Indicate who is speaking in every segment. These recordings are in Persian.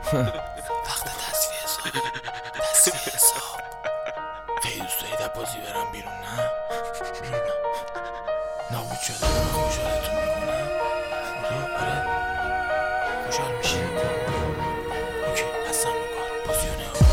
Speaker 1: وقت تصفیه حساب خیلی دوست دارید از بازی برم بیرون نه؟ نابود شده من خوشحالتون میکنم. آره خوشحال میشی؟ اوکی هستم بکار بازی رو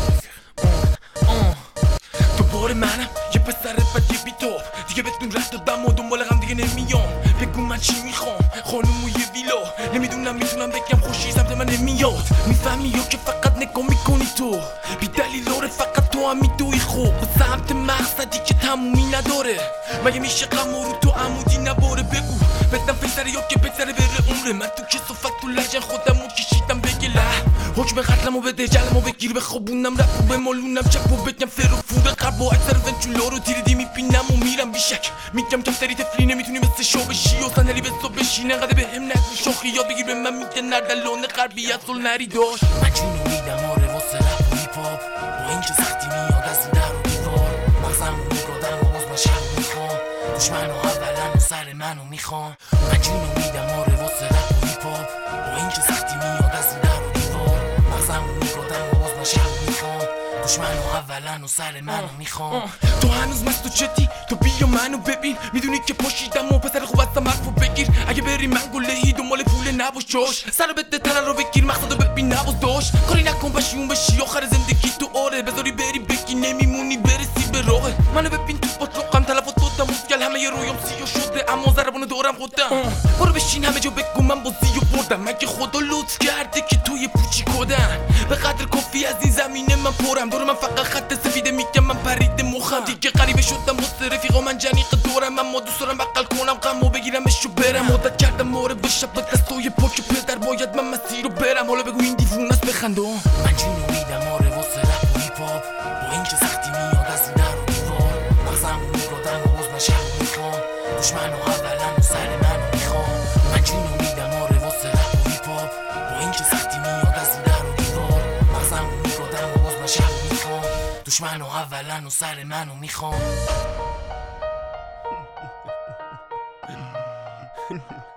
Speaker 1: نگاه. دوباره منم یه پسر بدی بی تو دیگه بهتون رد دادم و دنبال غم دیگه نمیام. بگو من چی میخوام خانوم و یه ویلا نمیدونم میتونم بگم خوشی سمت من نمیاد. میفهمی یا که فقط نگاه میکنی تو بی دلیل آره فقط تو هم میدوی خوب و سمت مقصدی که تمومی نداره. مگه میشه غم رو تو عمودی نباره؟ بگو بدم پسر یا که بگذره بره عمره من تو کسافت و لجن خودمو کشیدم بگله حکم قتلمو بده جلمو بگیر بخوابونم رفت و بمالونم چپ و بگم فر و فور قرب و اکثر ونچولا رو تیریدی میپینم و میرم بیشک میگم کفتری تفلی نمیتونی مثل شو بشی و صندلی به صبح بشین انقدر به هم نگو شاخی یاد بگیر به من میگه نردلان غربی اصل نری داشت. من جونو میدم آره واسه رپ و هیپ هاپ با اینکه سختی میاد از این در و دیوار مغزمو میگادم و باز من شب میخوام دشمنو اولا و سر منو میخوام. من جونو میدم آره واسه رپ و هیپ هاپ با اینکه سختی میاد از این در و دیوار مغزمو میگادم و باز من شب میخوام دشمنو اولا و سر منو میخوام. تو هنوز مست و جدی تو بیا منو ببین میدونی که پاشیدم و پسر خوب هستم حرفو بگیر اگه بری من گلهی دنبال پول نباش جاش سر بده تنه رو بگیر مقصدو ببین نباز داشت کاری نکن بشیون بشی آخر زندگی تو آره بذاری بری بگی نمیمونی برسی به راه منو ببین تو باطلقم تلفات دادم مسگل همه ی رویام سیاه شده اما ضربانو دورم خودم برو بشین همه جا بگو من بازی و بردم مگه خدا لطف کرده که توی پوچی کدم به قدر کافی از این زمینه من پرم دور من فقط خط سفیده میگم من پرید مخم دیگه غریبه شدم وسط رفیقا من جنیق دورم اما دوست دارم بغل کنم غمو بگیرمش و برم عادت کردم ماره بشم به دستای پاک پدر باید من مسیر رو برم حالا بگو این دیوونه است بخندم. من جونو میدم آره واسه رپ و هیپ هاپ با اینکه سختی میاد از این در و دیوار مغزمو میگادم و باز من شب میخوام دشمنو اولا و سر منو میخوام. من جونو میدم آره واسه رپ و هیپ هاپ با اینکه سختی میاد از این در و دیوار مغزمو میگادم و باز من شب میخوام دشمنو اولا و سر منو میخوام.